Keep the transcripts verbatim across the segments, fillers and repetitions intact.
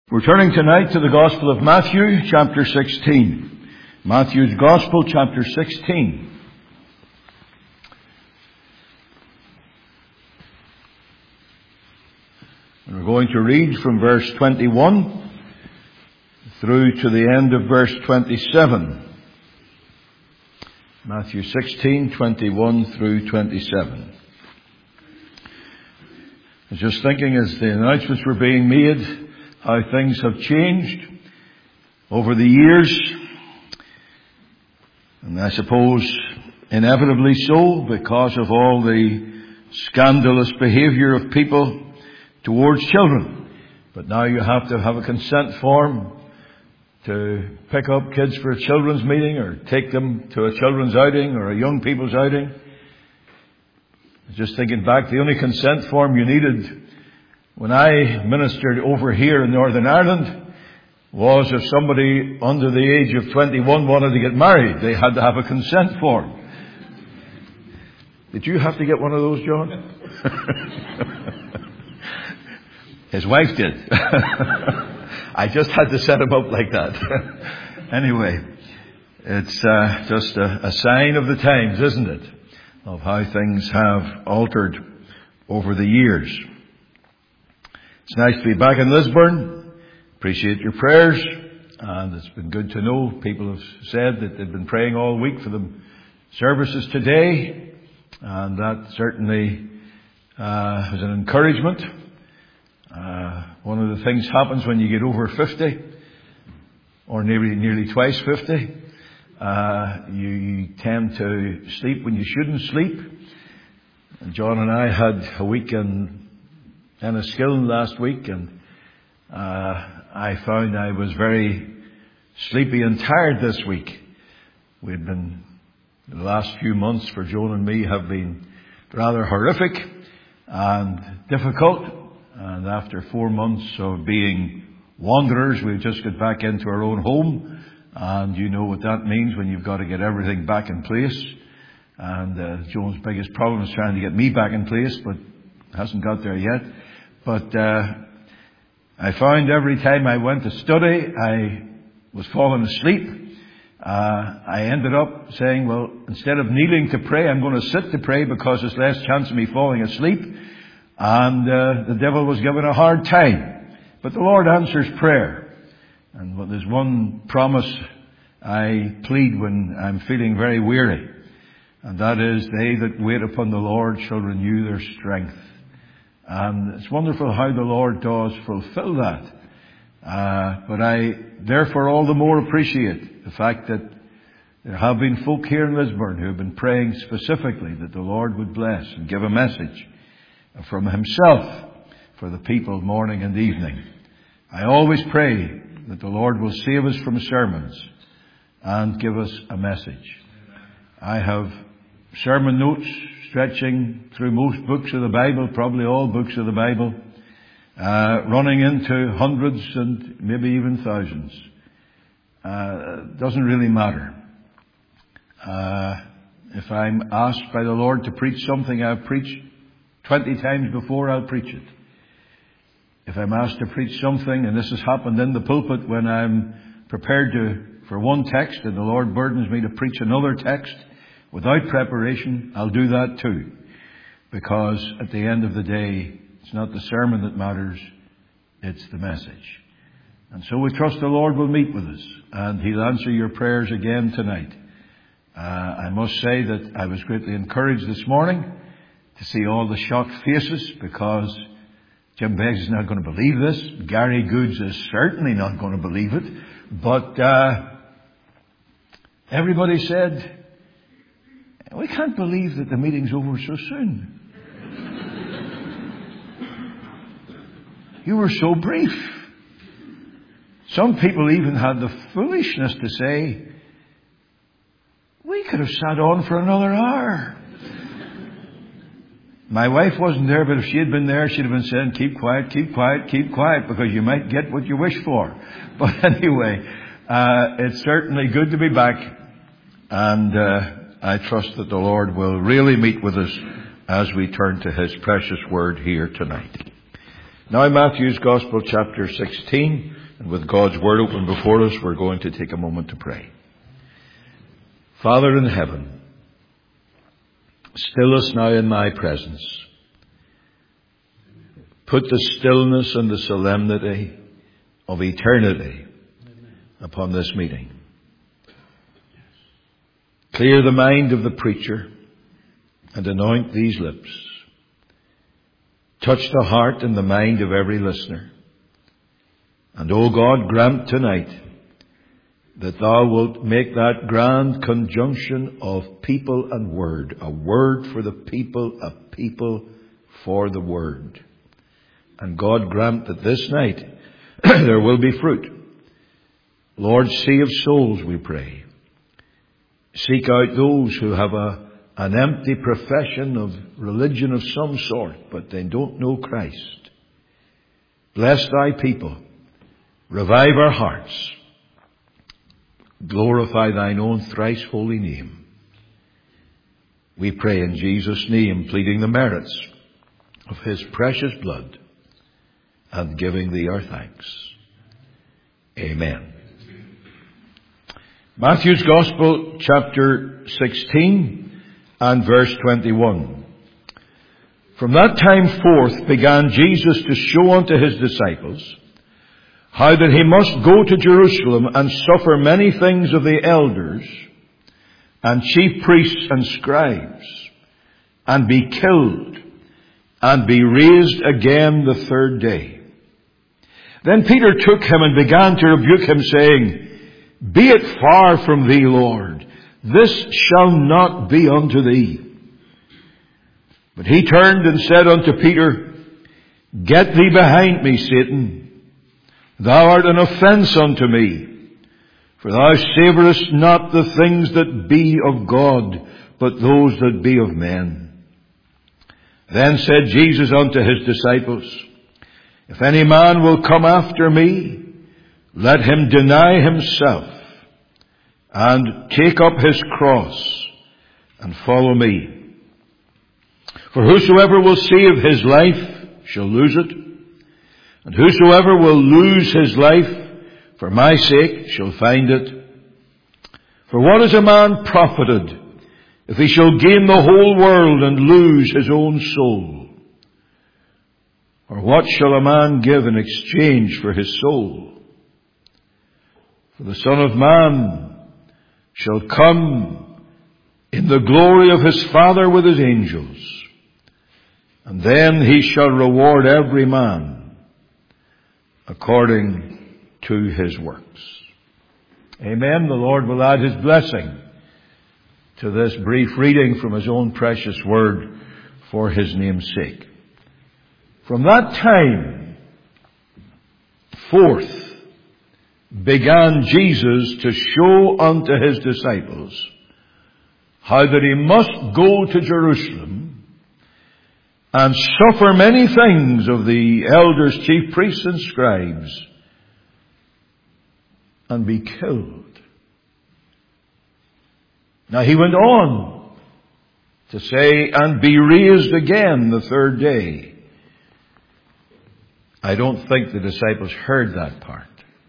We're turning tonight to the Gospel of Matthew, chapter sixteen. Matthew's Gospel, chapter sixteen. And we're going to read from verse twenty-one through to the end of verse twenty-seven. Matthew sixteen, twenty-one through twenty-seven. I was just thinking as the announcements were being made, how things have changed over the years, and I suppose inevitably so because of all the scandalous behaviour of people towards children. But now you have to have a consent form to pick up kids for a children's meeting or take them to a children's outing or a young people's outing. I was just thinking back, the only consent form you needed when I ministered over here in Northern Ireland was if somebody under the age of twenty-one wanted to get married, they had to have a consent form. Did you have to get one of those, John? His wife did. I just had to set him up like that. Anyway, it's uh, just a, a sign of the times, isn't it? Of how things have altered over the years. It's nice to be back in Lisburn. Appreciate your prayers. And it's been good to know people have said that they've been praying all week for the services today. And that certainly uh, is an encouragement. Uh, one of the things happens when you get over fifty, or nearly, nearly twice fifty. Uh, you, you tend to sleep when you shouldn't sleep. And John and I had a week in Enniskillen last week, and uh, I found I was very sleepy and tired this week. We'd been, the last few months for Joan and me have been rather horrific and difficult. And after four months of being wanderers, we've just got back into our own home. And you know what that means when you've got to get everything back in place. And uh, Joan's biggest problem is trying to get me back in place, but hasn't got there yet. But uh, I found every time I went to study, I was falling asleep. Uh, I ended up saying, well, instead of kneeling to pray, I'm going to sit to pray because there's less chance of me falling asleep. And uh, the devil was given a hard time. But the Lord answers prayer. And well, there's one promise I plead when I'm feeling very weary. And that is, they that wait upon the Lord shall renew their strength. And it's wonderful how the Lord does fulfill that. Uh, but I therefore all the more appreciate the fact that there have been folk here in Lisburn who have been praying specifically that the Lord would bless and give a message from Himself for the people morning and evening. I always pray that the Lord will save us from sermons and give us a message. I have sermon notes stretching through most books of the Bible, probably all books of the Bible, uh, running into hundreds and maybe even thousands. Uh, doesn't really matter. Uh, if I'm asked by the Lord to preach something I've preached twenty times before, I'll preach it. If I'm asked to preach something, and this has happened in the pulpit when I'm prepared to for one text and the Lord burdens me to preach another text, without preparation, I'll do that too. Because at the end of the day, it's not the sermon that matters, it's the message. And so we trust the Lord will meet with us and He'll answer your prayers again tonight. Uh, I must say that I was greatly encouraged this morning to see all the shocked faces, because Jim Beggs is not going to believe this. Gary Goods is certainly not going to believe it. But uh, everybody said, we can't believe that the meeting's over so soon. You were so brief. Some people even had the foolishness to say, we could have sat on for another hour. My wife wasn't there, but if she had been there, she'd have been saying, keep quiet, keep quiet, keep quiet, because you might get what you wish for. But anyway, uh, it's certainly good to be back. And uh, I trust that the Lord will really meet with us as we turn to His precious word here tonight. Now Matthew's Gospel, chapter sixteen, and with God's Word open before us, we're going to take a moment to pray. Father in heaven, still us now in thy presence. Put the stillness and the solemnity of eternity upon this meeting. Clear the mind of the preacher and anoint these lips. Touch the heart and the mind of every listener. And, O God, grant tonight that thou wilt make that grand conjunction of people and word, a word for the people, a people for the word. And God, grant that this night there will be fruit. Lord, see of souls, we pray. Seek out those who have a an empty profession of religion of some sort, but they don't know Christ. Bless thy people. Revive our hearts. Glorify thine own thrice holy name. We pray in Jesus' name, pleading the merits of his precious blood and giving thee our thanks. Amen. Matthew's Gospel, chapter sixteen, and verse twenty-one. From that time forth began Jesus to show unto his disciples how that he must go to Jerusalem and suffer many things of the elders and chief priests and scribes, and be killed, and be raised again the third day. Then Peter took him and began to rebuke him, saying, Be it far from thee, Lord. This shall not be unto thee. But he turned and said unto Peter, Get thee behind me, Satan. Thou art an offence unto me. For thou savourest not the things that be of God, but those that be of men. Then said Jesus unto his disciples, If any man will come after me, let him deny himself, and take up his cross, and follow me. For whosoever will save his life shall lose it, and whosoever will lose his life for my sake shall find it. For what is a man profited, if he shall gain the whole world and lose his own soul? Or what shall a man give in exchange for his soul? For the Son of Man shall come in the glory of his Father with his angels, and then he shall reward every man according to his works. Amen. The Lord will add his blessing to this brief reading from his own precious word for his name's sake. From that time forth began Jesus to show unto his disciples how that he must go to Jerusalem and suffer many things of the elders, chief priests, and scribes, and be killed. Now he went on to say, and be raised again the third day. I don't think the disciples heard that part.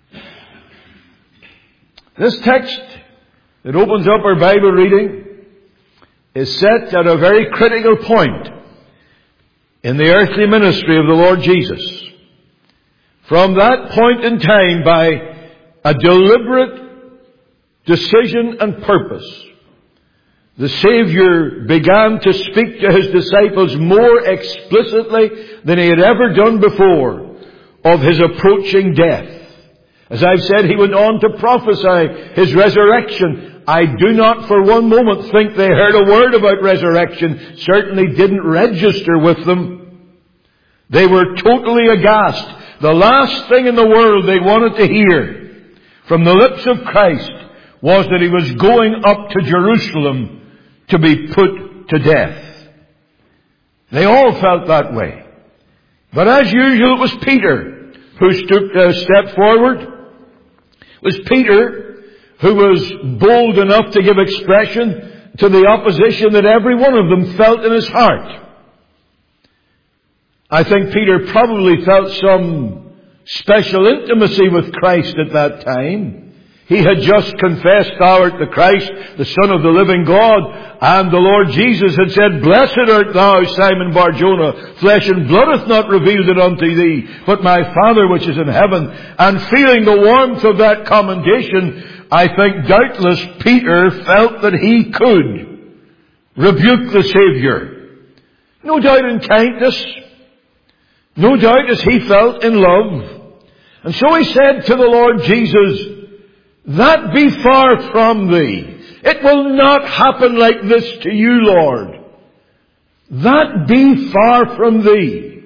This text that opens up our Bible reading is set at a very critical point in the earthly ministry of the Lord Jesus. From that point in time, by a deliberate decision and purpose, the Savior began to speak to his disciples more explicitly than he had ever done before of his approaching death. As I've said, he went on to prophesy his resurrection. I do not for one moment think they heard a word about resurrection. Certainly didn't register with them. They were totally aghast. The last thing in the world they wanted to hear from the lips of Christ was that he was going up to Jerusalem to be put to death. They all felt that way. But as usual, it was Peter who took a step forward. It was Peter who was bold enough to give expression to the opposition that every one of them felt in his heart. I think Peter probably felt some special intimacy with Christ at that time. He had just confessed, "Thou art the Christ, the Son of the living God." And the Lord Jesus had said, "Blessed art thou, Simon Bar-Jonah. Flesh and blood hath not revealed it unto thee, but my Father which is in heaven." And feeling the warmth of that commendation, I think doubtless Peter felt that he could rebuke the Saviour. No doubt in kindness. No doubt as he felt in love. And so he said to the Lord Jesus, "That be far from thee. It will not happen like this to you, Lord. That be far from thee."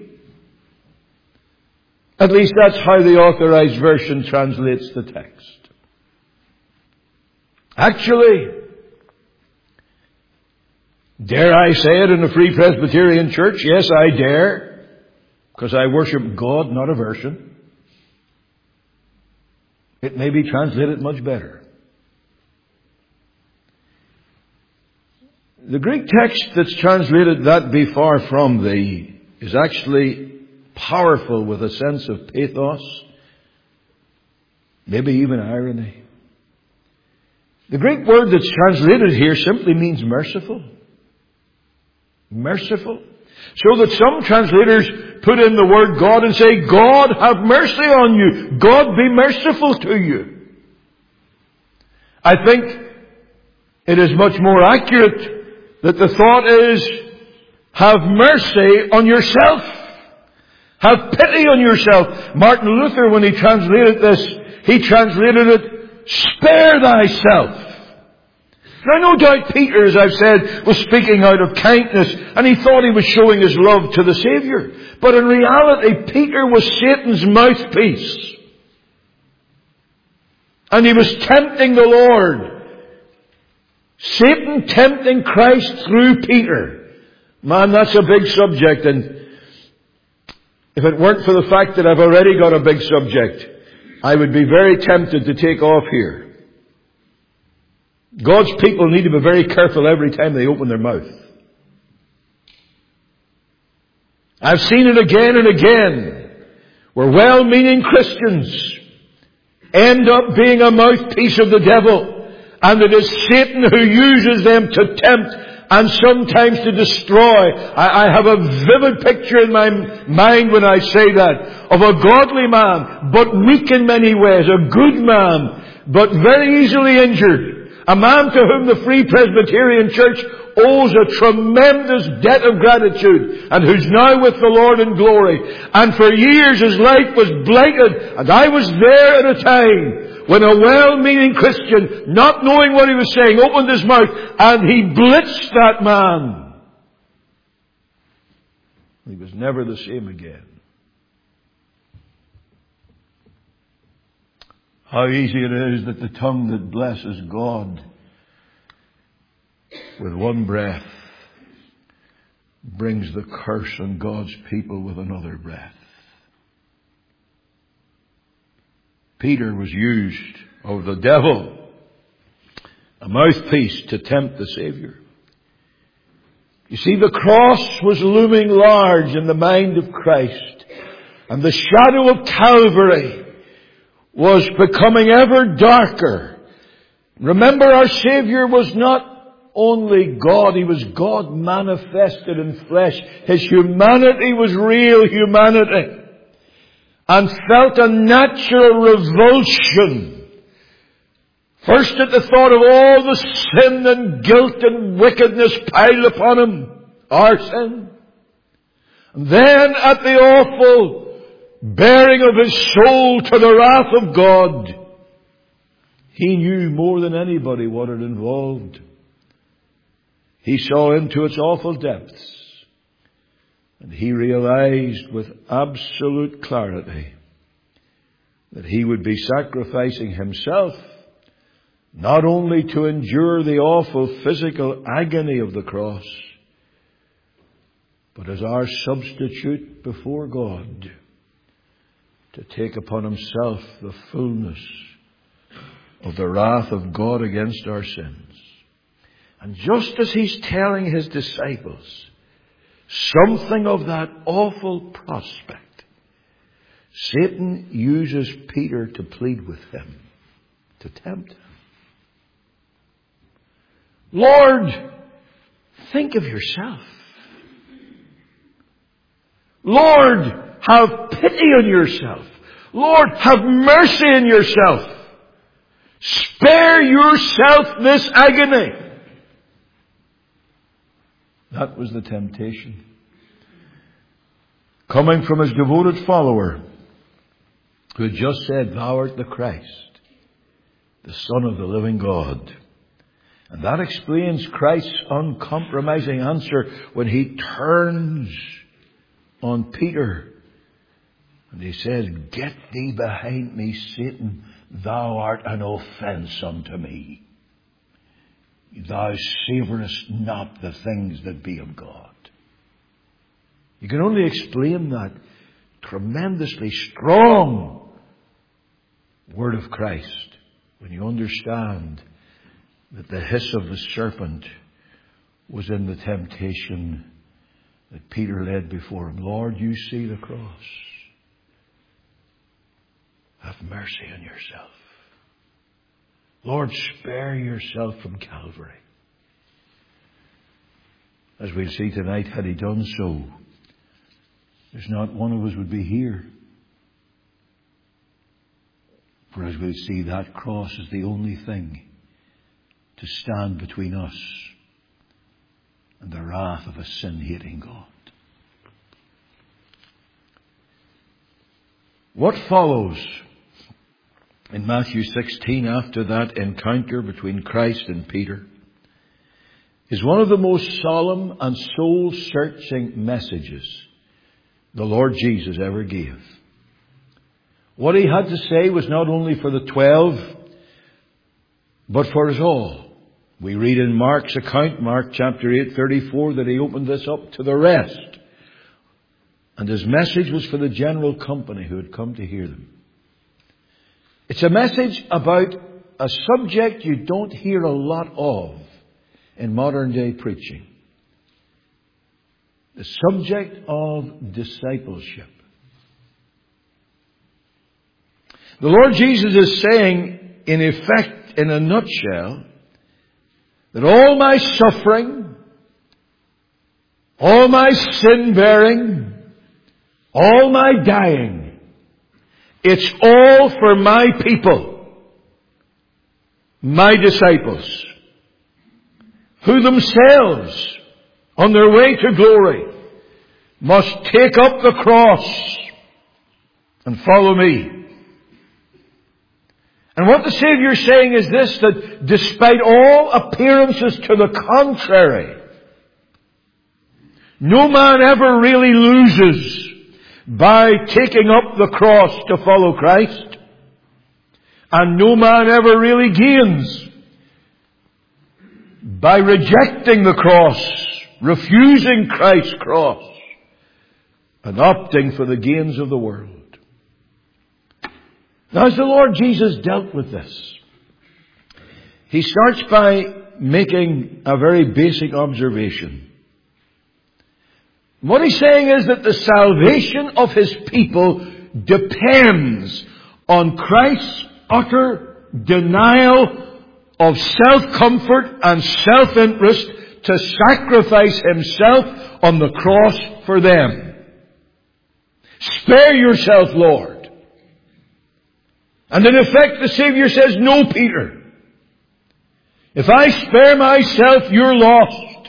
At least that's how the Authorized Version translates the text. Actually, dare I say it in a Free Presbyterian church? Yes, I dare. Because I worship God, not a version. It may be translated much better. The Greek text that's translated, "That be far from thee," is actually powerful with a sense of pathos, maybe even irony. The Greek word that's translated here simply means merciful. Merciful. So that some translators put in the word God and say, "God have mercy on you. God be merciful to you." I think it is much more accurate that the thought is, have mercy on yourself. Have pity on yourself. Martin Luther, when he translated this, he translated it, "Spare thyself." Now, no doubt Peter, as I've said, was speaking out of kindness, and he thought he was showing his love to the Saviour. But in reality, Peter was Satan's mouthpiece. And he was tempting the Lord. Satan tempting Christ through Peter. Man, that's a big subject, and if it weren't for the fact that I've already got a big subject, I would be very tempted to take off here. God's people need to be very careful every time they open their mouth. I've seen it again and again, where well-meaning Christians end up being a mouthpiece of the devil, and it is Satan who uses them to tempt and sometimes to destroy. I, I have a vivid picture in my mind when I say that, of a godly man, but weak in many ways, a good man, but very easily injured. A man to whom the Free Presbyterian Church owes a tremendous debt of gratitude, and who's now with the Lord in glory. And for years his life was blighted, and I was there at a time when a well-meaning Christian, not knowing what he was saying, opened his mouth and he blitzed that man. He was never the same again. How easy it is that the tongue that blesses God with one breath brings the curse on God's people with another breath. Peter was used of the devil, a mouthpiece to tempt the Savior. You see, the cross was looming large in the mind of Christ, and the shadow of Calvary was becoming ever darker. Remember, our Savior was not only God, He was God manifested in flesh. His humanity was real humanity, and felt a natural revulsion. First at the thought of all the sin and guilt and wickedness piled upon Him, our sin. And then at the awful bearing of His soul to the wrath of God. He knew more than anybody what it involved. He saw into its awful depths. And He realized with absolute clarity that He would be sacrificing Himself not only to endure the awful physical agony of the cross, but as our substitute before God, to take upon Himself the fullness of the wrath of God against our sins. And just as He's telling His disciples, something of that awful prospect, Satan uses Peter to plead with him, to tempt him. Lord, think of yourself. Lord, have pity on yourself. Lord, have mercy on yourself. Spare yourself this agony. That was the temptation. Coming from his devoted follower, who had just said, Thou art the Christ, the Son of the living God. And that explains Christ's uncompromising answer when he turns on Peter. And he says, Get thee behind me, Satan. Thou art an offence unto me. Thou savourest not the things that be of God. You can only explain that tremendously strong word of Christ when you understand that the hiss of the serpent was in the temptation that Peter led before him. Lord, you see the cross. Have mercy on yourself. Lord, spare yourself from Calvary. As we'll see tonight, had he done so, there's not one of us would be here. For as we'll see, that cross is the only thing to stand between us and the wrath of a sin-hating God. What follows in Matthew sixteen after that encounter between Christ and Peter is one of the most solemn and soul-searching messages the Lord Jesus ever gave. What he had to say was not only for the twelve, but for us all. We read in Mark's account, Mark chapter eight, thirty-four, that he opened this up to the rest. And his message was for the general company who had come to hear them. It's a message about a subject you don't hear a lot of in modern day preaching. The subject of discipleship. The Lord Jesus is saying, in effect, in a nutshell, that all my suffering, all my sin bearing, all my dying, it's all for my people, my disciples, who themselves, on their way to glory, must take up the cross and follow me. And what the Savior is saying is this, that despite all appearances to the contrary, no man ever really loses by taking up the cross to follow Christ. And no man ever really gains by rejecting the cross, refusing Christ's cross, and opting for the gains of the world. Now, as the Lord Jesus dealt with this, he starts by making a very basic observation. What he's saying is that the salvation of his people depends on Christ's utter denial of self-comfort and self-interest to sacrifice himself on the cross for them. Spare yourself, Lord. And in effect, the Savior says, no, Peter. If I spare myself, you're lost.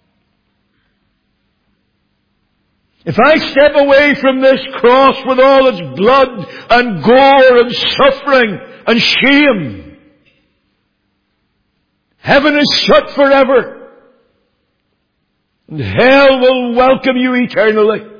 If I step away from this cross with all its blood and gore and suffering and shame, heaven is shut forever. And hell will welcome you eternally.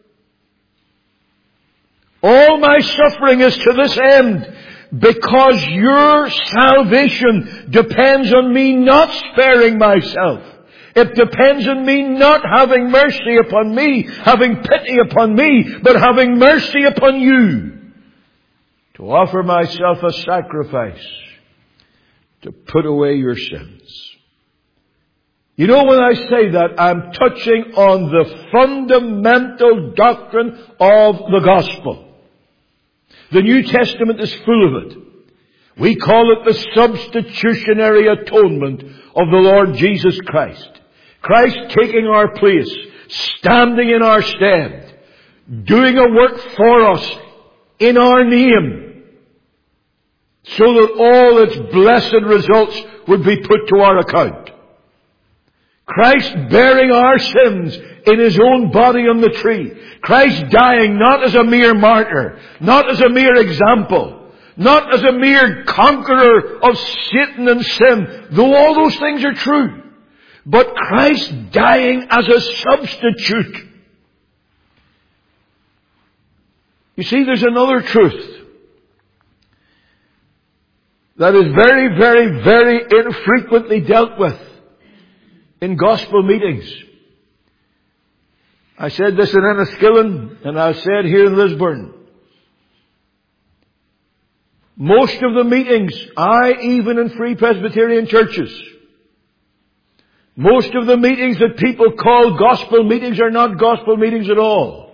All my suffering is to this end, because your salvation depends on me not sparing myself. It depends on me not having mercy upon me, having pity upon me, but having mercy upon you. To offer myself a sacrifice to put away your sins. You know, when I say that, I'm touching on the fundamental doctrine of the gospel. The New Testament is full of it. We call it the substitutionary atonement of the Lord Jesus Christ. Christ taking our place, standing in our stead, doing a work for us in our name, so that all its blessed results would be put to our account. Christ bearing our sins in His own body on the tree. Christ dying not as a mere martyr, not as a mere example, not as a mere conqueror of Satan and sin, though all those things are true. But Christ dying as a substitute. You see, there's another truth that is very, very, very infrequently dealt with in gospel meetings. I said this in Enniskillen, and I said here in Lisburn. Most of the meetings, I even in Free Presbyterian churches, most of the meetings that people call gospel meetings are not gospel meetings at all.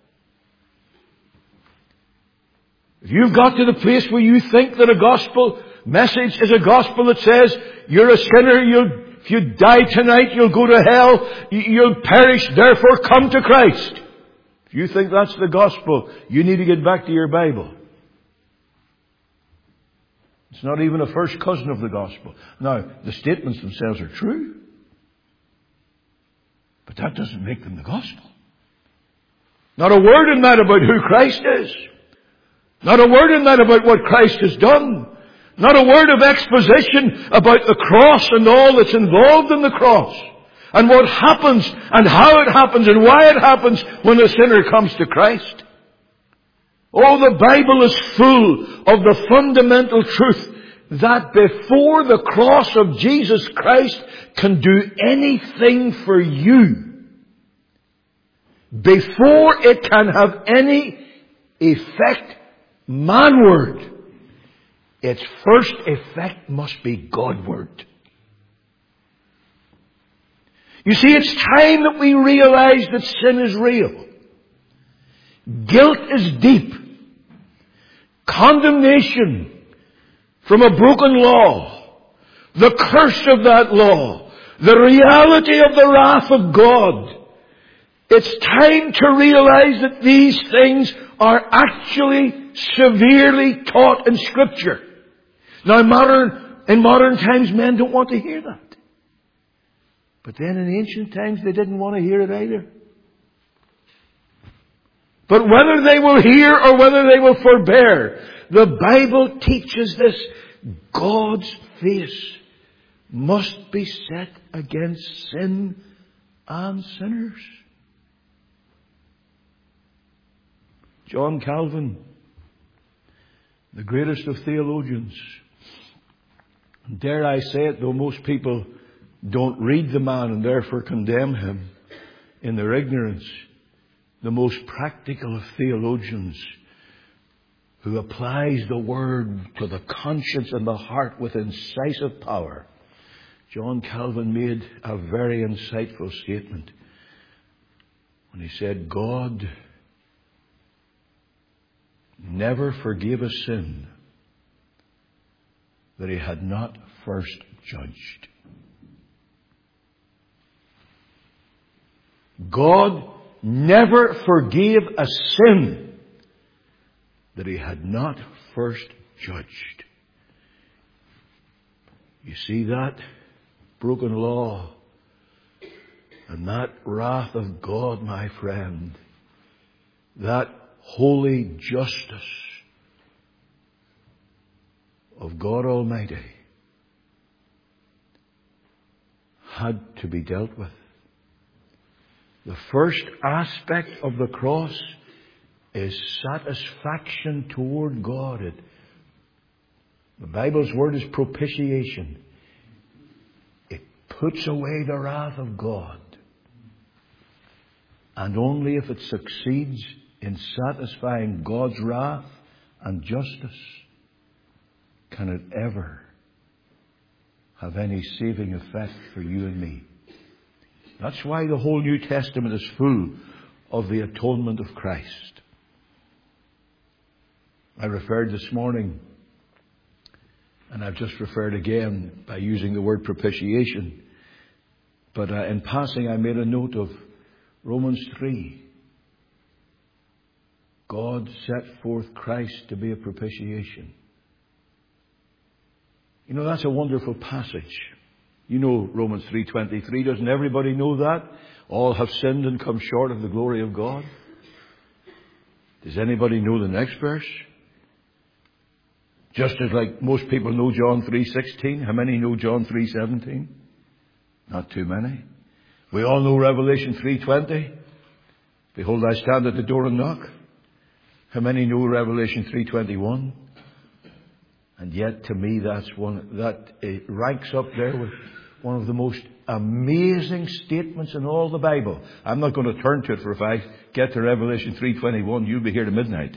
If you've got to the place where you think that a gospel message is a gospel that says, you're a sinner, you'll If you die tonight, you'll go to hell, you'll perish, therefore come to Christ. If you think that's the gospel, you need to get back to your Bible. It's not even a first cousin of the gospel. Now, the statements themselves are true, but that doesn't make them the gospel. Not a word in that about who Christ is. Not a word in that about what Christ has done. Not a word of exposition about the cross and all that's involved in the cross. And what happens and how it happens and why it happens when a sinner comes to Christ. Oh, the Bible is full of the fundamental truth that before the cross of Jesus Christ can do anything for you, before it can have any effect manward, its first effect must be Godward. You see, it's time that we realize that sin is real. Guilt is deep. Condemnation from a broken law. The curse of that law. The reality of the wrath of God. It's time to realize that these things are actually severely taught in Scripture. Now, modern, in modern times, men don't want to hear that. But then in ancient times, they didn't want to hear it either. But whether they will hear or whether they will forbear, the Bible teaches this. God's face must be set against sin and sinners. John Calvin, the greatest of theologians, dare I say it, though most people don't read the man and therefore condemn him in their ignorance, the most practical of theologians, who applies the Word to the conscience and the heart with incisive power. John Calvin made a very insightful statement when he said, God never forgave a sin that He had not first judged. God never forgave a sin that He had not first judged. You see that broken law and that wrath of God, my friend, that holy justice of God Almighty had to be dealt with. The first aspect of the cross is satisfaction toward God. It, the Bible's word is propitiation. It puts away the wrath of God. And only if it succeeds in satisfying God's wrath and justice can it ever have any saving effect for you and me. That's why the whole New Testament is full of the atonement of Christ. I referred this morning, and I've just referred again by using the word propitiation. But uh, in passing, I made a note of Romans three. God set forth Christ to be a propitiation. You know, that's a wonderful passage. You know Romans three twenty-three. Doesn't everybody know that? All have sinned and come short of the glory of God. Does anybody know the next verse? Just as like most people know John three sixteen. How many know John three seventeen? Not too many. We all know Revelation three twenty. Behold, I stand at the door and knock. How many know Revelation three twenty-one? And yet, to me, that's one that it ranks up there with one of the most amazing statements in all the Bible. I'm not going to turn to it, for if I get to Revelation three twenty-one, you'll be here to midnight.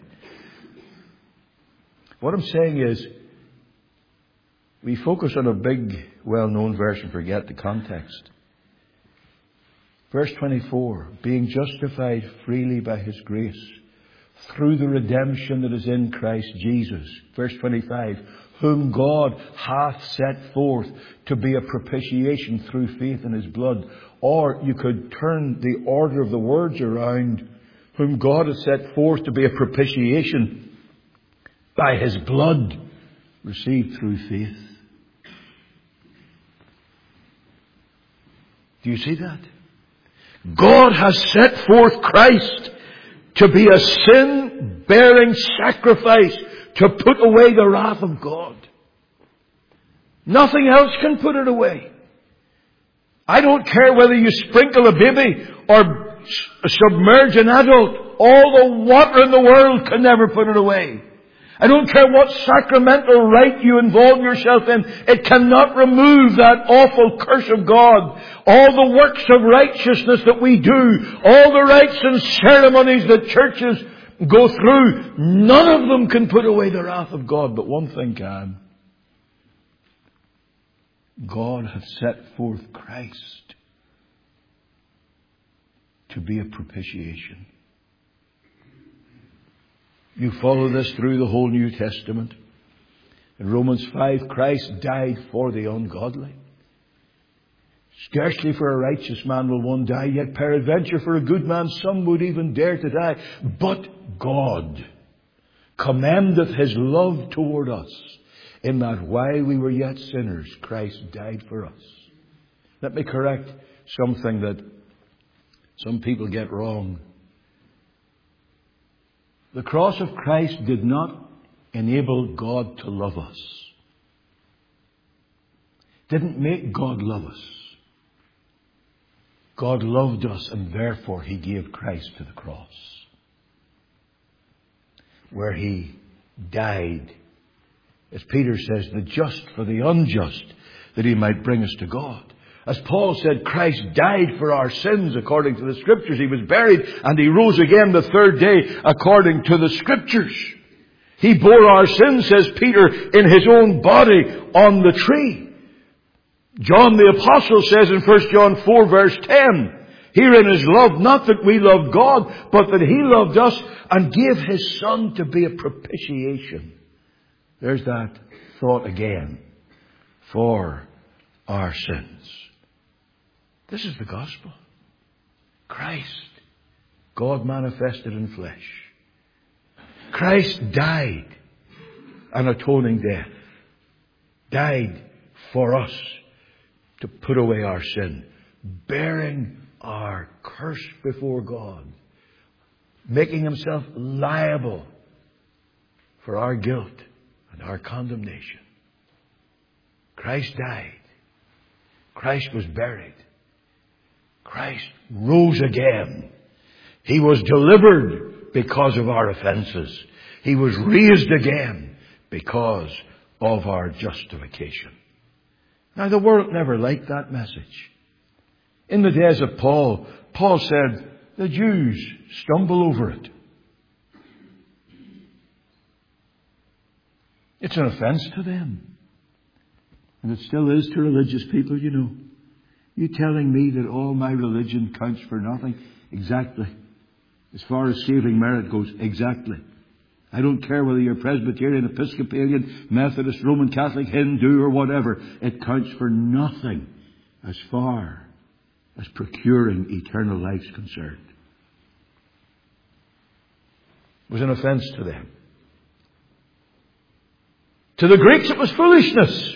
What I'm saying is, we focus on a big, well-known verse and forget the context. Verse twenty-four, being justified freely by His grace, through the redemption that is in Christ Jesus. Verse twenty-five, whom God hath set forth to be a propitiation through faith in His blood. Or you could turn the order of the words around, whom God hath set forth to be a propitiation by His blood, received through faith. Do you see that? God has set forth Christ to be a sin-bearing sacrifice to put away the wrath of God. Nothing else can put it away. I don't care whether you sprinkle a baby or submerge an adult. All the water in the world can never put it away. I don't care what sacramental rite you involve yourself in. It cannot remove that awful curse of God. All the works of righteousness that we do, all the rites and ceremonies that churches go through, none of them can put away the wrath of God. But one thing can. God hath set forth Christ to be a propitiation. You follow this through the whole New Testament. In Romans five, Christ died for the ungodly. Scarcely for a righteous man will one die, yet peradventure for a good man some would even dare to die. But God commendeth His love toward us, in that while we were yet sinners, Christ died for us. Let me correct something that some people get wrong. The cross of Christ did not enable God to love us. Didn't make God love us. God loved us, and therefore He gave Christ to the cross, where He died, as Peter says, the just for the unjust, that He might bring us to God. As Paul said, Christ died for our sins according to the Scriptures. He was buried and He rose again the third day according to the Scriptures. He bore our sins, says Peter, in His own body on the tree. John the Apostle says in First John four verse ten, herein is love, not that we loved God, but that He loved us and gave His Son to be a propitiation. There's that thought again. For our sins. This is the gospel. Christ, God manifested in flesh. Christ died an atoning death. Died for us to put away our sin. Bearing our curse before God. Making Himself liable for our guilt and our condemnation. Christ died. Christ was buried. Christ rose again. He was delivered because of our offenses. He was raised again because of our justification. Now, the world never liked that message. In the days of Paul, Paul said the Jews stumble over it. It's an offense to them. And it still is to religious people, you know. You telling me that all my religion counts for nothing? Exactly. As far as saving merit goes, exactly. I don't care whether you're Presbyterian, Episcopalian, Methodist, Roman Catholic, Hindu or whatever. It counts for nothing as far as procuring eternal life's concerned. It was an offence to them. To the Greeks it was foolishness.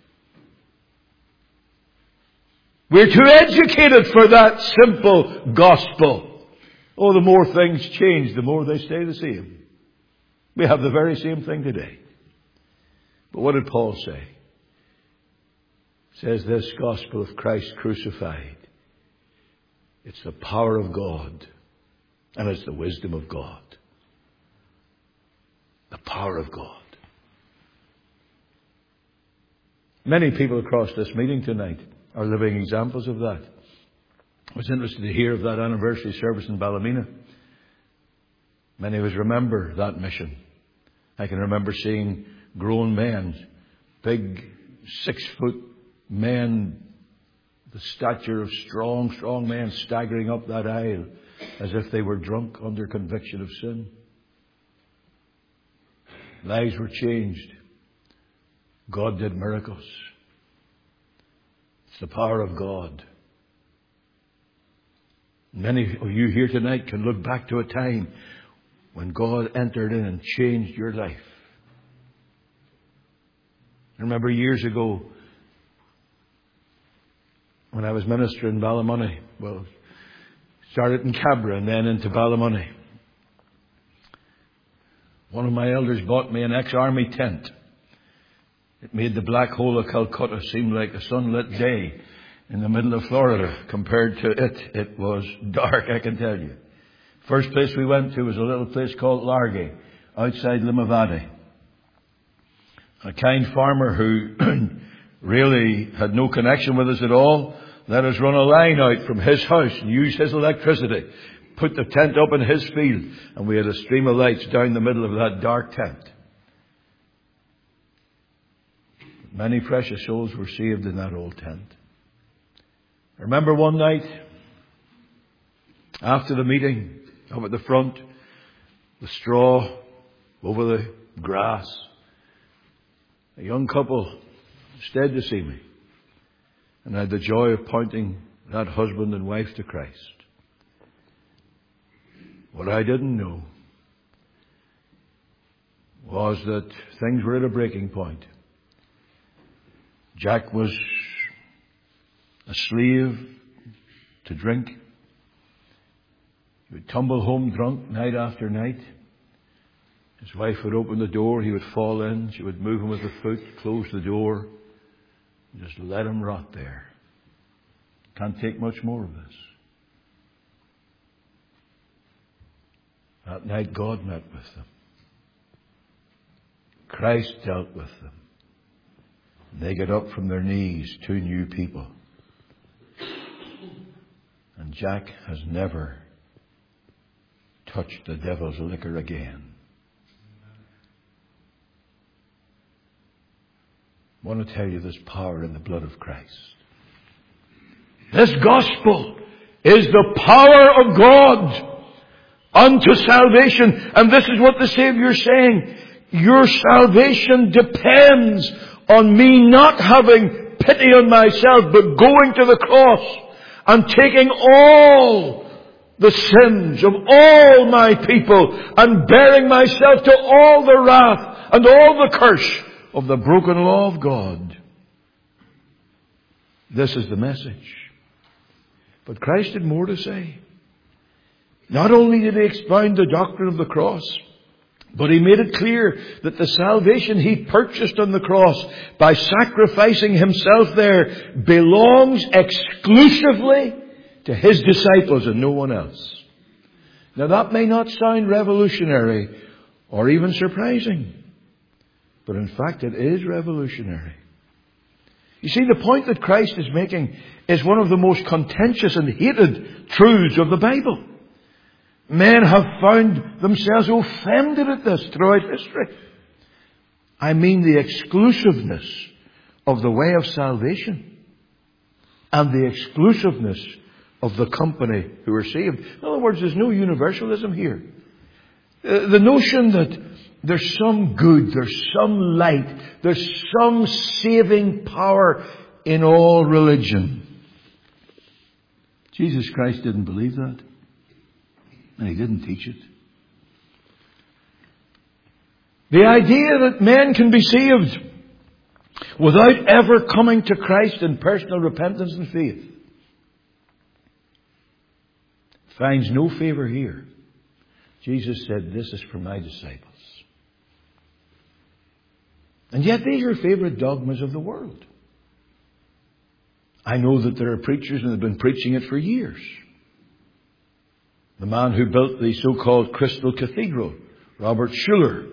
We're too educated for that simple gospel. Oh, the more things change, the more they stay the same. We have the very same thing today. But what did Paul say? He says this gospel of Christ crucified. It's the power of God. And it's the wisdom of God. The power of God. Many people across this meeting tonight are living examples of that. I was interested to hear of that anniversary service in Ballymena. Many of us remember that mission. I can remember seeing grown men, big six-foot men, the stature of strong, strong men, staggering up that aisle as if they were drunk under conviction of sin. Lives were changed. God did miracles. It's the power of God. Many of you here tonight can look back to a time when God entered in and changed your life. I remember years ago when I was ministering in Ballymoney. Well, started in Cabra and then into Ballymoney. One of my elders bought me an ex-army tent. It made the Black Hole of Calcutta seem like a sunlit day in the middle of Florida. Compared to it, it was dark, I can tell you. First place we went to was a little place called Largay, outside Limavady. A kind farmer who really had no connection with us at all let us run a line out from his house and use his electricity. Put the tent up in his field, and we had a stream of lights down the middle of that dark tent. Many precious souls were saved in that old tent. I remember one night, after the meeting, up at the front, the straw over the grass, a young couple stayed to see me. And I had the joy of pointing that husband and wife to Christ. What I didn't know was that things were at a breaking point. Jack was a slave to drink. He would tumble home drunk night after night. His wife would open the door, he would fall in, she would move him with the foot, close the door, and just let him rot there. Can't take much more of this. That night God met with them. Christ dealt with them. They got up from their knees, two new people. And Jack has never touched the devil's liquor again. I want to tell you there's power in the blood of Christ. This gospel is the power of God unto salvation. And this is what the Savior is saying. Your salvation depends on me not having pity on myself, but going to the cross and taking all the sins of all my people and bearing myself to all the wrath and all the curse of the broken law of God. This is the message. But Christ had more to say. Not only did he expound the doctrine of the cross, but he made it clear that the salvation he purchased on the cross by sacrificing himself there belongs exclusively to his disciples and no one else. Now that may not sound revolutionary or even surprising, but in fact it is revolutionary. You see, the point that Christ is making is one of the most contentious and hated truths of the Bible. Men have found themselves offended at this throughout history. I mean the exclusiveness of the way of salvation. and the exclusiveness of the company who are saved. In other words, there's no universalism here. Uh, the notion that there's some good, there's some light, there's some saving power in all religion. Jesus Christ didn't believe that. And He didn't teach it. The idea that men can be saved without ever coming to Christ in personal repentance and faith finds no favour here. Jesus said, this is for my disciples. And yet these are favourite dogmas of the world. I know that there are preachers and have been preaching it for years. The man who built the so-called Crystal Cathedral, Robert Schuller.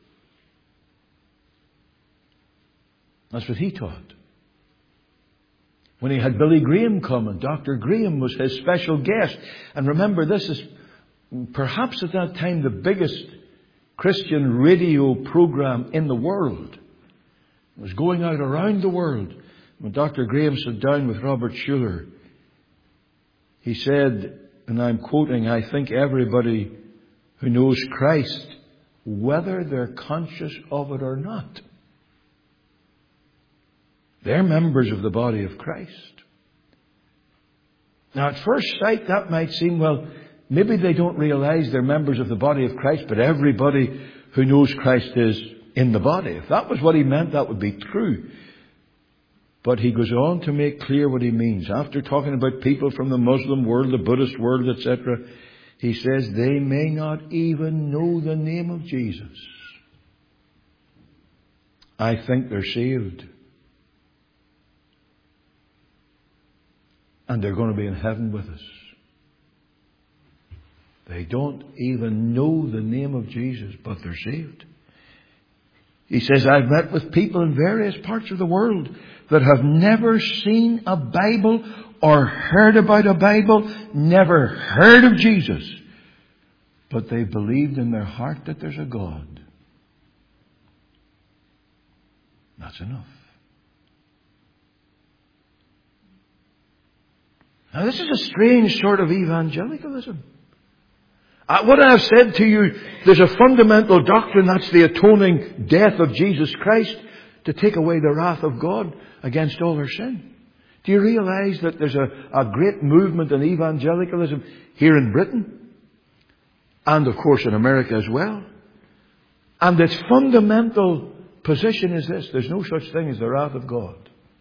That's what he taught. When he had Billy Graham come, and Doctor Graham was his special guest. And remember, this is perhaps at that time the biggest Christian radio program in the world. It was going out around the world. When Doctor Graham sat down with Robert Schuller, he said, and I'm quoting, I think everybody who knows Christ, whether they're conscious of it or not, they're members of the body of Christ. Now, at first sight, that might seem, well, maybe they don't realize they're members of the body of Christ, but everybody who knows Christ is in the body. If that was what he meant, that would be true. But he goes on to make clear what he means. After talking about people from the Muslim world, the Buddhist world, et cetera, he says they may not even know the name of Jesus. I think they're saved. And they're going to be in heaven with us. They don't even know the name of Jesus, but they're saved. He says, I've met with people in various parts of the world that have never seen a Bible or heard about a Bible, never heard of Jesus, but they believed in their heart that there's a God. That's enough. Now, this is a strange sort of evangelicalism. Uh, what I have said to you, there's a fundamental doctrine, that's the atoning death of Jesus Christ to take away the wrath of God against all our sin. Do you realize that there's a, a great movement in evangelicalism here in Britain? And of course in America as well. And its fundamental position is this: there's no such thing as the wrath of God.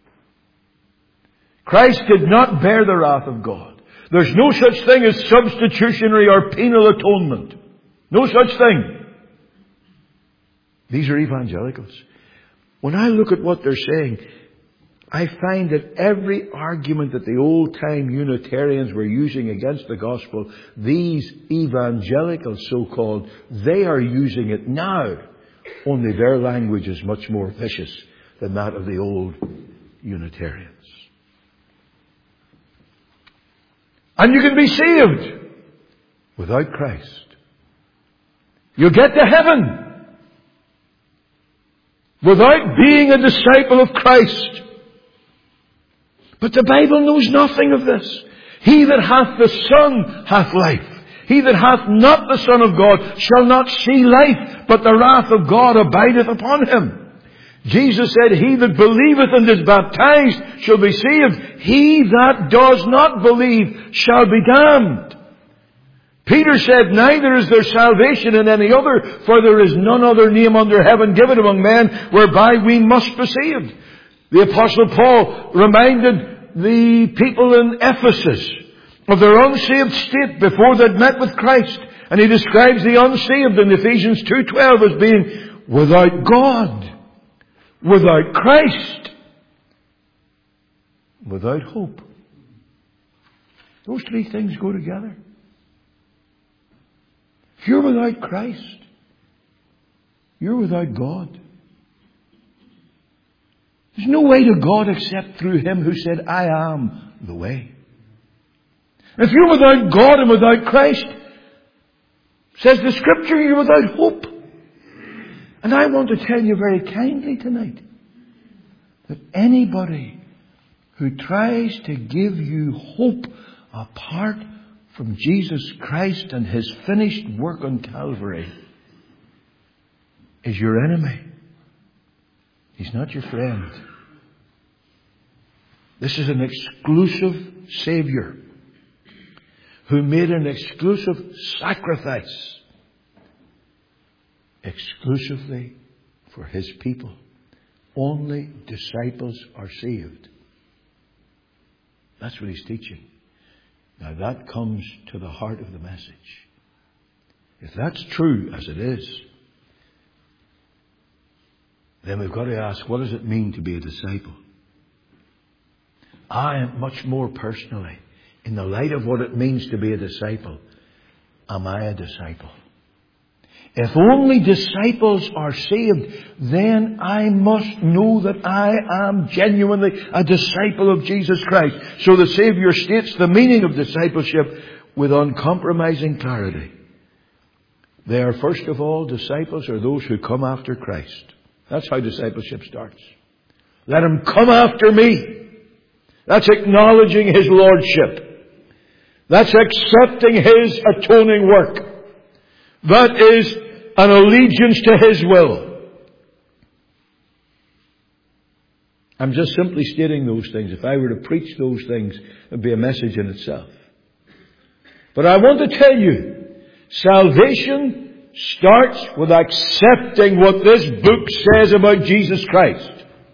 Christ did not bear the wrath of God. There's no such thing as substitutionary or penal atonement. No such thing. These are evangelicals. When I look at what they're saying, I find that every argument that the old-time Unitarians were using against the gospel, these evangelicals, so-called, they are using it now. Only their language is much more vicious than that of the old Unitarians. And you can be saved without Christ. You'll get to heaven without being a disciple of Christ. But the Bible knows nothing of this. He that hath the Son hath life. He that hath not the Son of God shall not see life, but the wrath of God abideth upon him. Jesus said, he that believeth and is baptized shall be saved. He that does not believe shall be damned. Peter said, neither is there salvation in any other, for there is none other name under heaven given among men whereby we must be saved. The Apostle Paul reminded the people in Ephesus of their unsaved state before they'd met with Christ. And he describes the unsaved in Ephesians two twelve as being without God, without Christ, without hope. Those three things go together. If you're without Christ, you're without God. There's no way to God except through Him who said, I am the way. If you're without God and without Christ, says the Scripture, you're without hope. And I want to tell you very kindly tonight that anybody who tries to give you hope apart from Jesus Christ and His finished work on Calvary is your enemy. He's not your friend. This is an exclusive Savior who made an exclusive sacrifice exclusively for His people. Only disciples are saved. That's what He's teaching. Now that comes to the heart of the message. If that's true, as it is, then we've got to ask, what does it mean to be a disciple? I am much more personally, in the light of what it means to be a disciple, am I a disciple? If only disciples are saved, then I must know that I am genuinely a disciple of Jesus Christ. So the Savior states the meaning of discipleship with uncompromising clarity. They are, first of all, disciples are those who come after Christ. That's how discipleship starts. Let him come after me. That's acknowledging His Lordship. That's accepting His atoning work. That is an allegiance to His will. I'm just simply stating those things. If I were to preach those things, it would be a message in itself. But I want to tell you, salvation starts with accepting what this book says about Jesus Christ.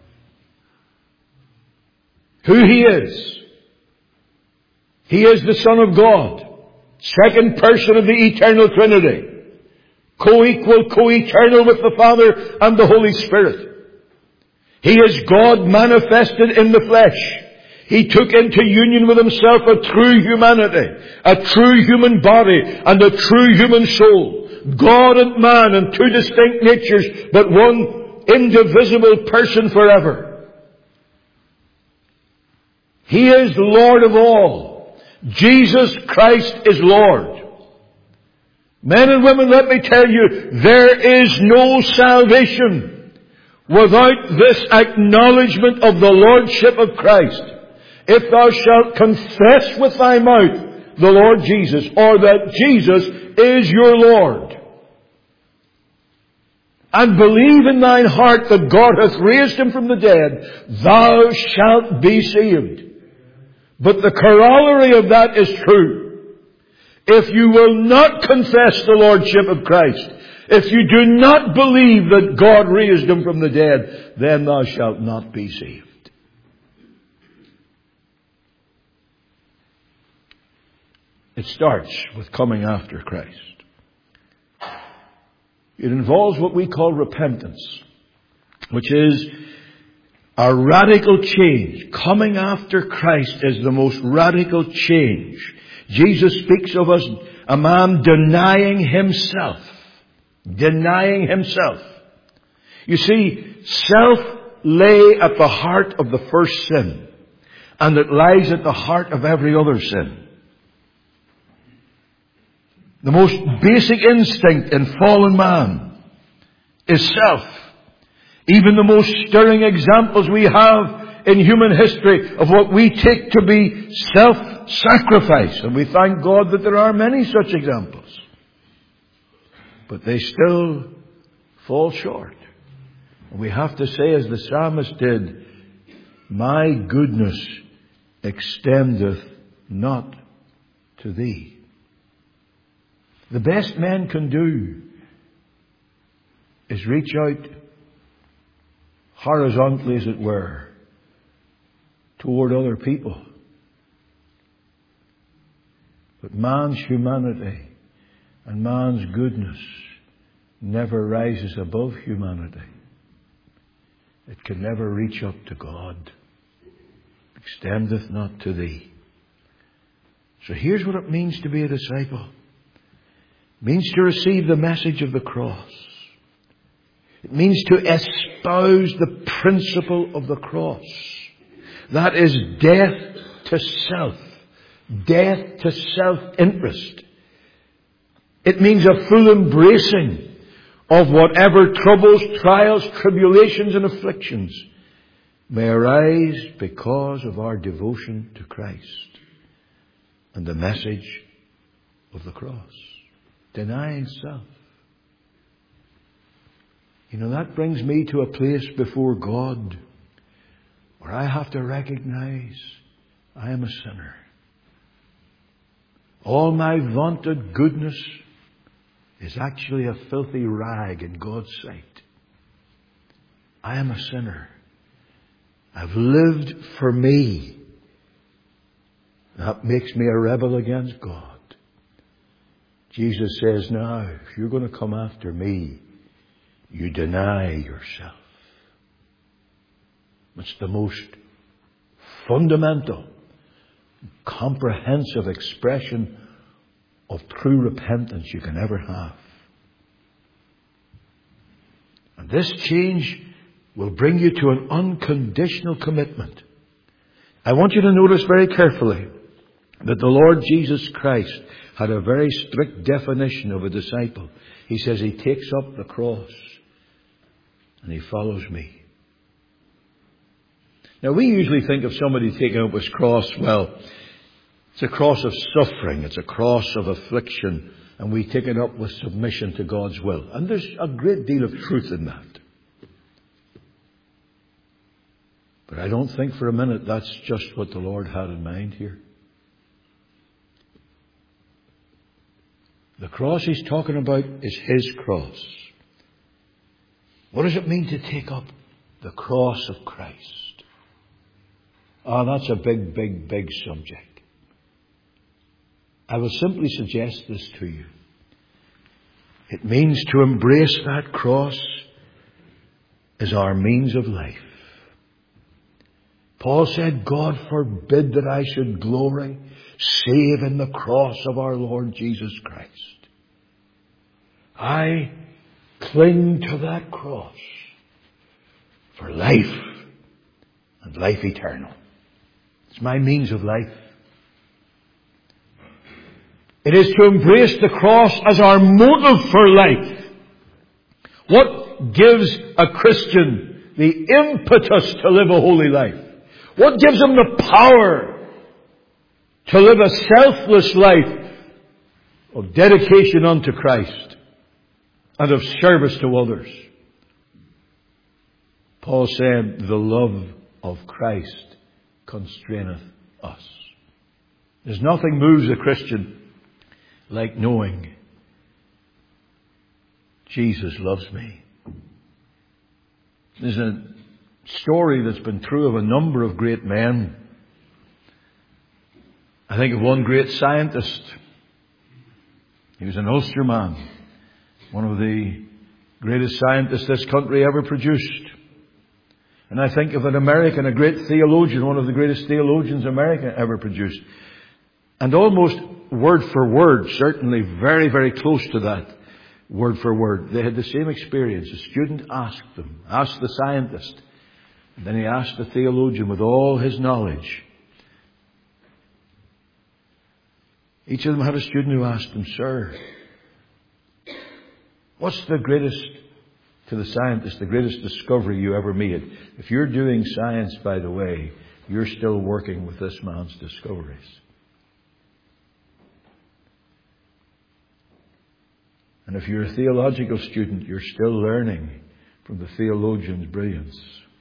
Who He is. He is the Son of God. Second person of the eternal Trinity. Co-equal, co-eternal with the Father and the Holy Spirit. He is God manifested in the flesh. He took into union with Himself a true humanity, a true human body, and a true human soul. God and man in two distinct natures, but one indivisible person forever. He is Lord of all. Jesus Christ is Lord. Men and women, let me tell you, there is no salvation without this acknowledgement of the Lordship of Christ. If thou shalt confess with thy mouth the Lord Jesus, or that Jesus is your Lord, and believe in thine heart that God hath raised Him from the dead, thou shalt be saved. But the corollary of that is true. If you will not confess the Lordship of Christ, if you do not believe that God raised Him from the dead, then thou shalt not be saved. It starts with coming after Christ. It involves what we call repentance, which is a radical change. Coming after Christ is the most radical change. Jesus speaks of us, a man denying himself. Denying himself. You see, self lay at the heart of the first sin, and it lies at the heart of every other sin. The most basic instinct in fallen man is self. Even the most stirring examples we have in human history of what we take to be self-sacrifice. And we thank God that there are many such examples. But they still fall short. And we have to say, as the psalmist did, my goodness extendeth not to thee. The best men can do is reach out horizontally, as it were, toward other people. But man's humanity and man's goodness never rises above humanity. It can never reach up to God. Extendeth not to thee. So here's what it means to be a disciple. It means to receive the message of the cross. It means to espouse the principle of the cross. That is death to self. Death to self-interest. It means a full embracing of whatever troubles, trials, tribulations and afflictions may arise because of our devotion to Christ and the message of the cross. Denying self. You know, that brings me to a place before God where I have to recognize I am a sinner. All my vaunted goodness is actually a filthy rag in God's sight. I am a sinner. I've lived for me. That makes me a rebel against God. Jesus says, now, if you're going to come after me, you deny yourself. It's the most fundamental, comprehensive expression of true repentance you can ever have. And this change will bring you to an unconditional commitment. I want you to notice very carefully that the Lord Jesus Christ had a very strict definition of a disciple. He says he takes up the cross and he follows me. Now, we usually think of somebody taking up his cross, well, it's a cross of suffering, it's a cross of affliction, and we take it up with submission to God's will. And there's a great deal of truth in that. But I don't think for a minute that's just what the Lord had in mind here. The cross he's talking about is his cross. What does it mean to take up the cross of Christ? Ah, oh, that's a big, big, big subject. I will simply suggest this to you. It means to embrace that cross as our means of life. Paul said, God forbid that I should glory save in the cross of our Lord Jesus Christ. I cling to that cross for life and life eternal. It's my means of life. It is to embrace the cross as our motive for life. What gives a Christian the impetus to live a holy life? What gives him the power to live a selfless life of dedication unto Christ and of service to others? Paul said, the love of Christ constraineth us. There's nothing moves a Christian like knowing Jesus loves me. There's a story that's been true of a number of great men. I think of one great scientist. He was an Ulster man, one of the greatest scientists this country ever produced. And I think of an American, a great theologian, one of the greatest theologians America ever produced. And almost word for word, certainly very, very close to that, word for word, they had the same experience. A student asked them, asked the scientist, and then he asked the theologian with all his knowledge. Each of them had a student who asked him, sir, what's the greatest, to the scientist, the greatest discovery you ever made? If you're doing science, by the way, you're still working with this man's discoveries. And if you're a theological student, you're still learning from the theologian's brilliance.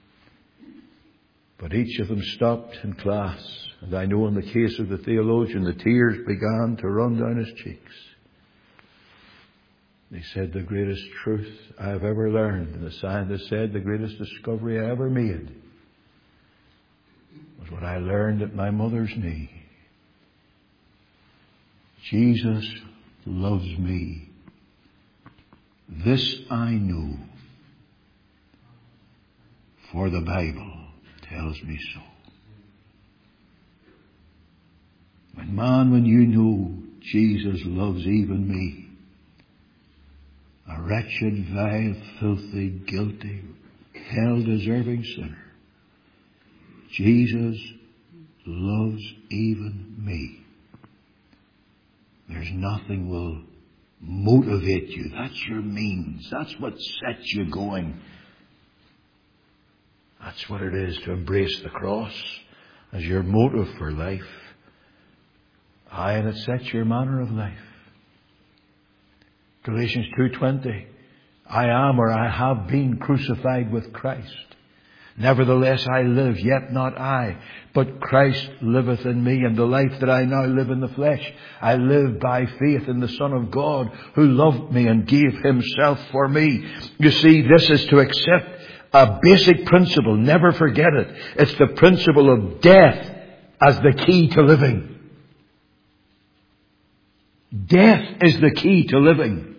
But each of them stopped in class, and I know in the case of the theologian, the tears began to run down his cheeks. They said, the greatest truth I have ever learned, and the scientist said, the greatest discovery I ever made was what I learned at my mother's knee. Jesus loves me. This I know, for the Bible tells me so. When man, when you know Jesus loves even me, a wretched, vile, filthy, guilty, hell-deserving sinner, Jesus loves even me. There's nothing will motivate you. That's your means. That's what sets you going. That's what it is to embrace the cross as your motive for life. Aye, and it sets your manner of life. Galatians two twenty. I am or I have been crucified with Christ. Nevertheless I live, yet not I, but Christ liveth in me. And the life that I now live in the flesh, I live by faith in the Son of God, who loved me and gave himself for me. You see, this is to accept a basic principle. Never forget it. It's the principle of death as the key to living. Death is the key to living.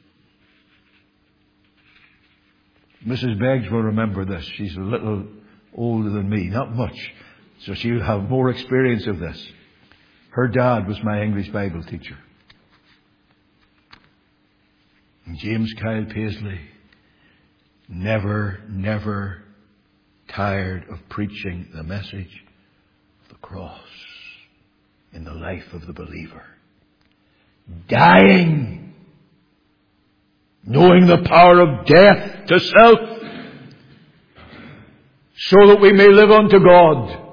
Missus Beggs will remember this. She's a little older than me, not much. So she'll have more experience of this. Her dad was my English Bible teacher. And James Kyle Paisley never, never tired of preaching the message of the cross in the life of the believer. Dying, knowing the power of death to self, so that we may live unto God.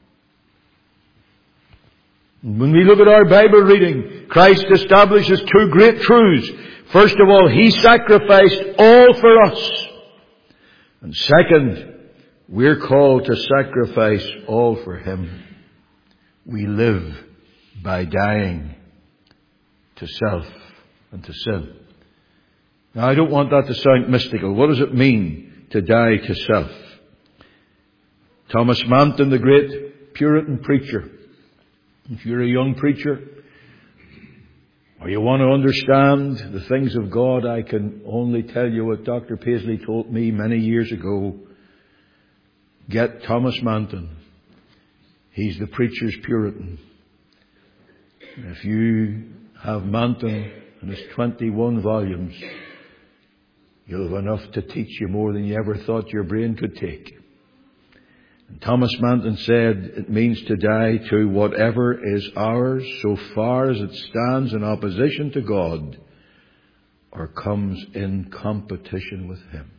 When we look at our Bible reading, Christ establishes two great truths. First of all, He sacrificed all for us. And second, we're called to sacrifice all for Him. We live by dying to self and to sin. Now, I don't want that to sound mystical. What does it mean to die to self? Thomas Manton, the great Puritan preacher. If you're a young preacher, or you want to understand the things of God, I can only tell you what Doctor Paisley told me many years ago. Get Thomas Manton. He's the preacher's Puritan. If you have Manton and his twenty-one volumes, you'll have enough to teach you more than you ever thought your brain could take. And Thomas Manton said it means to die to whatever is ours so far as it stands in opposition to God or comes in competition with Him.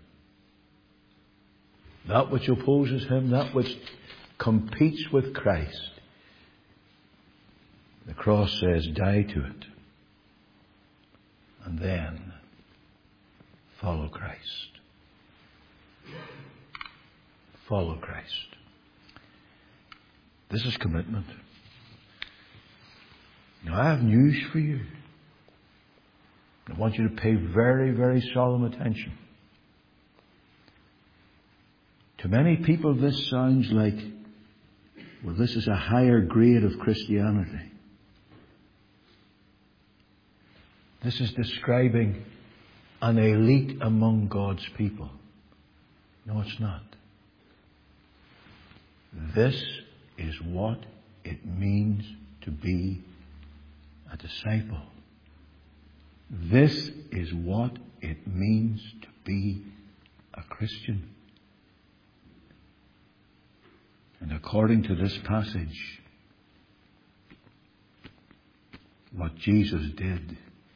That which opposes Him, that which competes with Christ. The cross says, die to it. And then follow Christ. Follow Christ. This is commitment. Now, I have news for you. I want you to pay very, very solemn attention. To many people, this sounds like, well, this is a higher grade of Christianity. This is describing an elite among God's people. No, it's not. This is what it means to be a disciple. This is what it means to be a Christian. And according to this passage, what Jesus did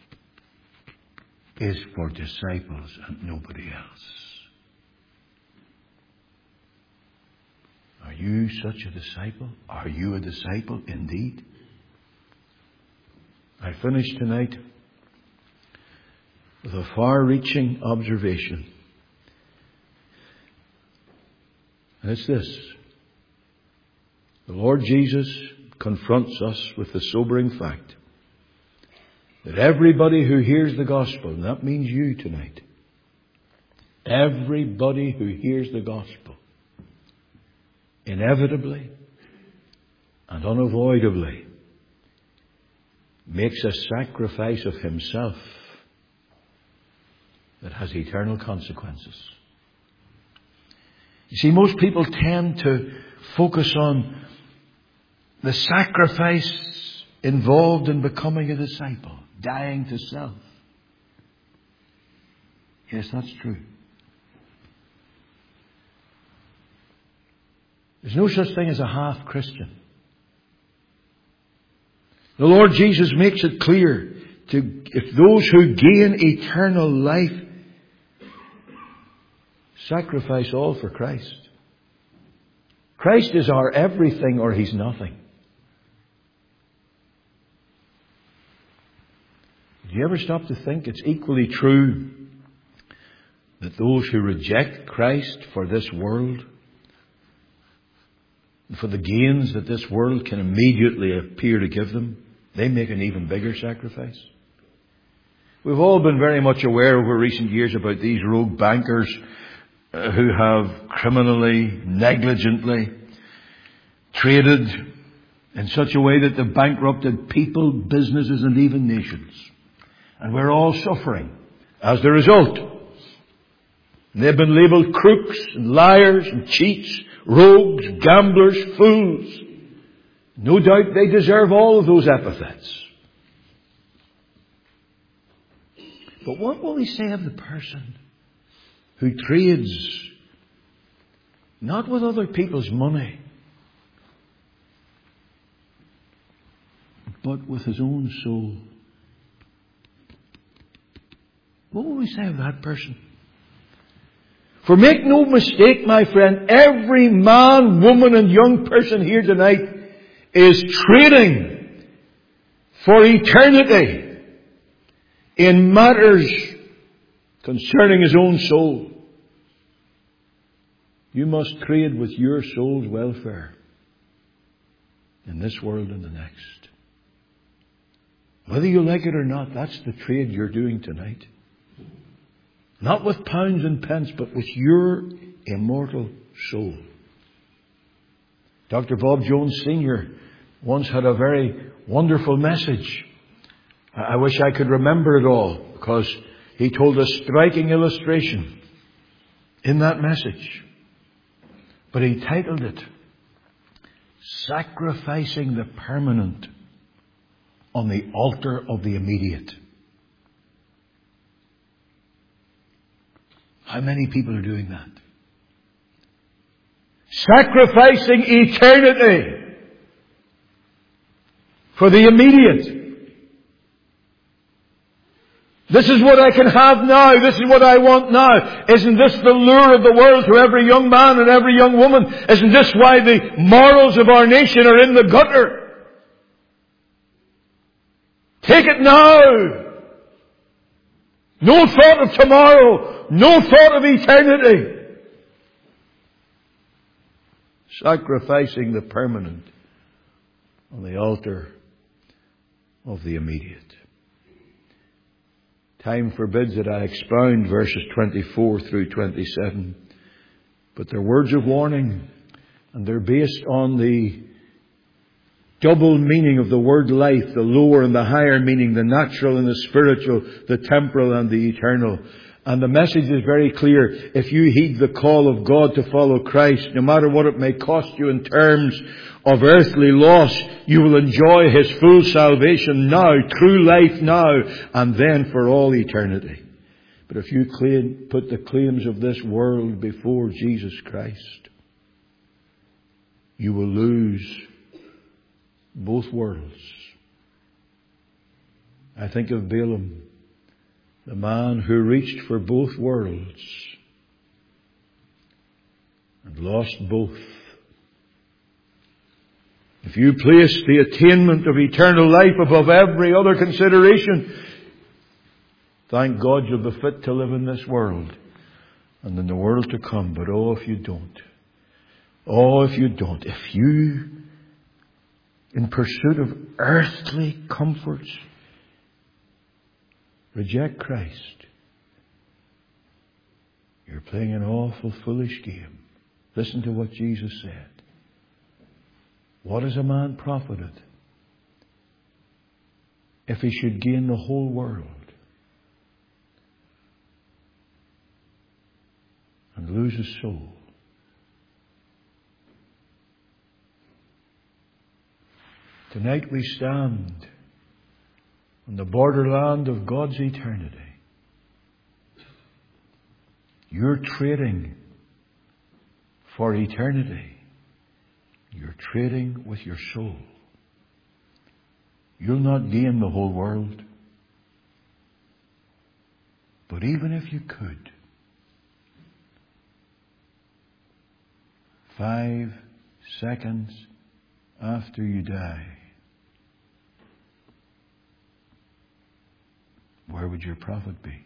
is for disciples and nobody else. Are you such a disciple? Are you a disciple indeed? I finish tonight with a far-reaching observation. And it's this. The Lord Jesus confronts us with the sobering fact that everybody who hears the gospel, and that means you tonight, everybody who hears the gospel, inevitably and unavoidably makes a sacrifice of himself that has eternal consequences. You see, most people tend to focus on the sacrifice involved in becoming a disciple, dying to self. Yes, that's true. There's no such thing as a half Christian. The Lord Jesus makes it clear to if those who gain eternal life sacrifice all for Christ. Christ is our everything or He's nothing. Do you ever stop to think it's equally true that those who reject Christ for this world, and for the gains that this world can immediately appear to give them, they make an even bigger sacrifice? We've all been very much aware over recent years about these rogue bankers uh, who have criminally, negligently traded in such a way that they've bankrupted people, businesses and even nations. And we're all suffering as the result. And they've been labelled crooks and liars and cheats, rogues, gamblers, fools. No doubt they deserve all of those epithets. But what will we say of the person who trades not with other people's money, but with his own soul? What will we say of that person? For make no mistake, my friend, every man, woman and young person here tonight is trading for eternity in matters concerning his own soul. You must trade with your soul's welfare in this world and the next. Whether you like it or not, that's the trade you're doing tonight. Not with pounds and pence, but with your immortal soul. Doctor Bob Jones Senior once had a very wonderful message. I wish I could remember it all, because he told a striking illustration in that message. But he titled it, Sacrificing the Permanent on the Altar of the Immediate. How many people are doing that? Sacrificing eternity for the immediate. This is what I can have now. This is what I want now. Isn't this the lure of the world to every young man and every young woman? Isn't this why the morals of our nation are in the gutter? Take it now. No thought of tomorrow. No thought of eternity. Sacrificing the permanent on the altar of the immediate. Time forbids that I expound verses twenty-four through twenty-seven. But they're words of warning, and they're based on the double meaning of the word life, the lower and the higher meaning, the natural and the spiritual, the temporal and the eternal. And the message is very clear. If you heed the call of God to follow Christ, no matter what it may cost you in terms of earthly loss, you will enjoy His full salvation now, true life now, and then for all eternity. But if you claim, put the claims of this world before Jesus Christ, you will lose both worlds. I think of Balaam, the man who reached for both worlds and lost both. If you place the attainment of eternal life above every other consideration, thank God you'll be fit to live in this world and in the world to come. But oh, if you don't. Oh, if you don't. If you, in pursuit of earthly comforts, reject Christ, you're playing an awful foolish game. Listen to what Jesus said. What is a man profited if he should gain the whole world and lose his soul? Tonight we stand on the borderland of God's eternity. You're trading for eternity. You're trading with your soul. You'll not gain the whole world. But even if you could, five, seconds after you die, where would your profit be?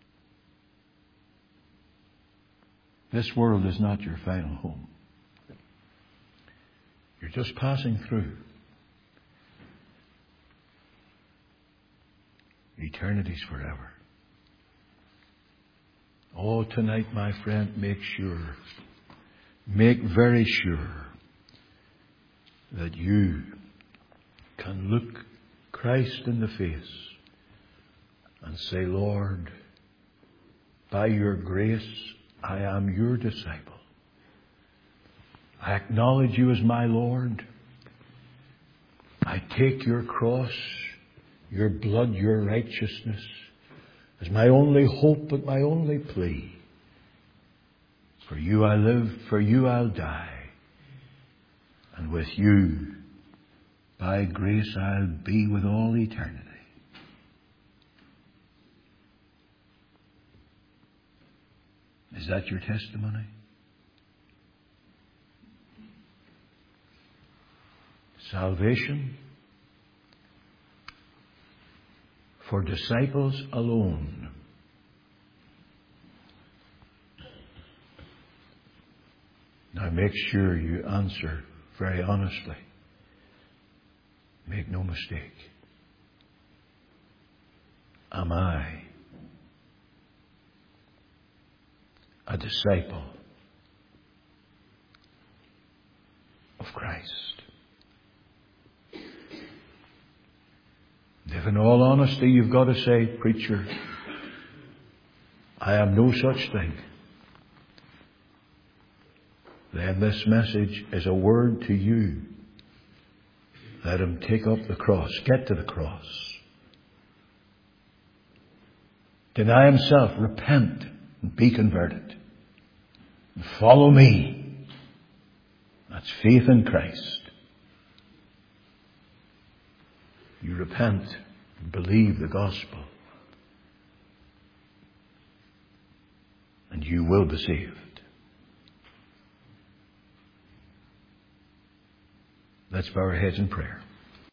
This world is not your final home. You're just passing through. Eternity's forever. Oh, tonight, my friend, make sure, make very sure that you can look Christ in the face and say, Lord, by your grace, I am your disciple. I acknowledge you as my Lord. I take your cross, your blood, your righteousness as my only hope and my only plea. For you I live, for you I'll die. And with you, by grace, I'll be with all eternity. Is that your testimony? Salvation for disciples alone. Now make sure you answer very honestly. Make no mistake. Am I a disciple of Christ? If in all honesty you've got to say, preacher, I am no such thing, then this message is a word to you. Let him take up the cross. Get to the cross. Deny himself. Repent and be converted. And follow me. That's faith in Christ. You repent and believe the gospel, and you will be saved. Let's bow our heads in prayer.